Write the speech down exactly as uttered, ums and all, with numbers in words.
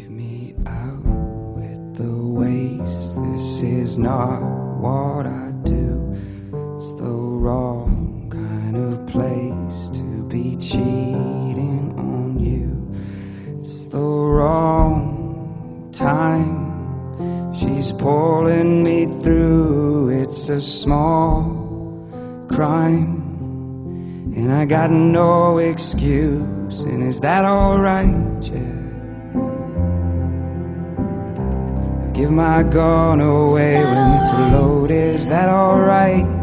leave me out with the waste. This is not what I do. It's the wrong kind of place to be cheating on you. It's the wrong time. She's pulling me through. It's a small crime, and I got no excuse. And is that alright? Yeah. I give my gun away when it's loaded. Is that alright?